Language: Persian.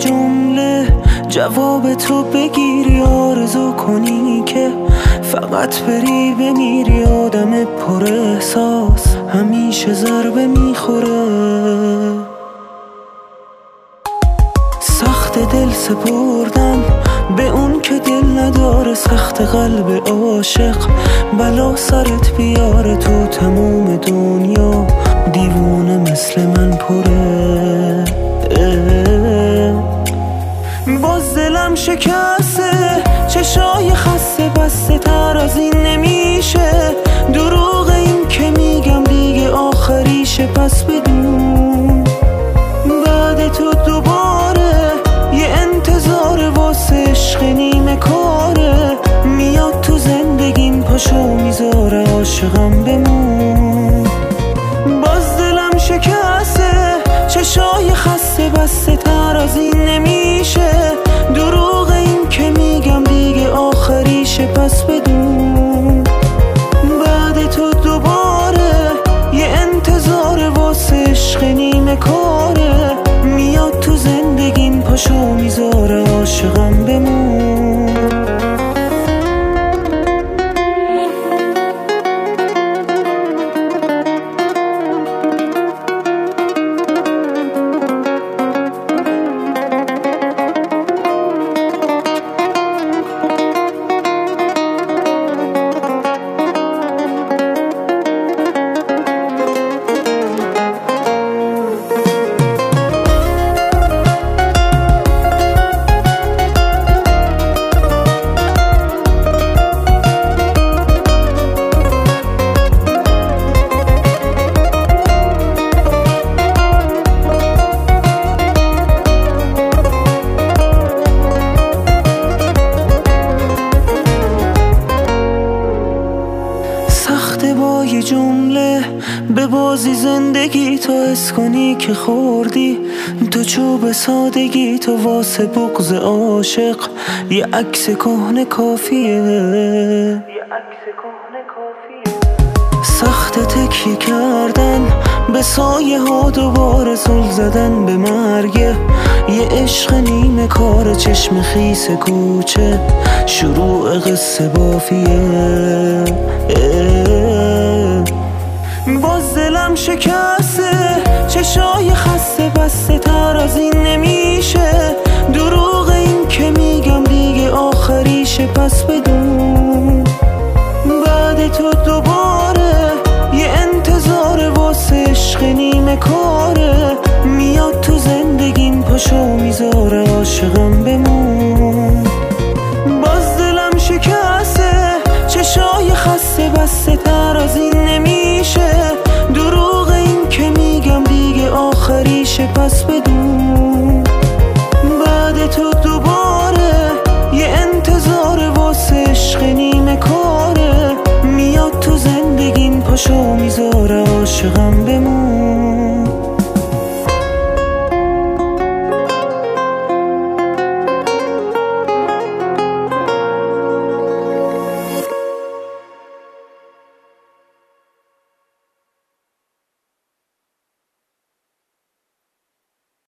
جمله جواب تو بگیری، آرزو کنی که فقط بری بمیری. آدم پر احساس همیشه ضربه میخوره، سخت دل سپردن به اون که دل نداره، سخت قلب عاشق بلا سرت بیاره. تو تموم دنیا دیوونه مثل من پره، باز دلم شکسته، چشای خسته، بسته تر از این نمیشه. دروغ این که میگم دیگه آخریشه، پس بدون بعد تو دوباره یه انتظار واسه عشق نیمه کاره. میاد تو زندگیم پاشو میذاره عاشقم بمون. باز دلم شکسته، چشای خسته، بسته تر از این نمیشه. دروغ این که میگم دیگه آخریشه، پس بدون بعد تو دوباره یه انتظار واسه عشق نیمه کاره. میاد تو زندگیم پاشو میذاره عاشقم بمون. با یه جمله به بازی زندگی تو، حس کنی که خوردی تو چوب سادگی تو. واسه بغض عاشق یه عکس کهنه کافیه، سخت تکیه کردن به سایه ها، دوباره زل زدن به مرگه. یه عشق نیمه کار، چشم خیس کوچه، شروع قصه بافیه. باز دلم شکسته، چشای خسته، بسته تر از این نمیشه. دروغ این که میگم دیگه آخریشه، پس بدون بعد تو دوباره یه انتظار واسه عشق نیمه کاره. میاد تو زندگیم پاشو میذاره عاشقم بمون. باز دلم شکسته، چشای خسته، بسته تر از این نمیشه. دروغ این که میگم دیگه آخریشه، پس بدون بعد تو دوباره یه انتظار واسه عشق نیمه کاره. میاد تو زندگیم پاشو میذاره عاشقم بمون.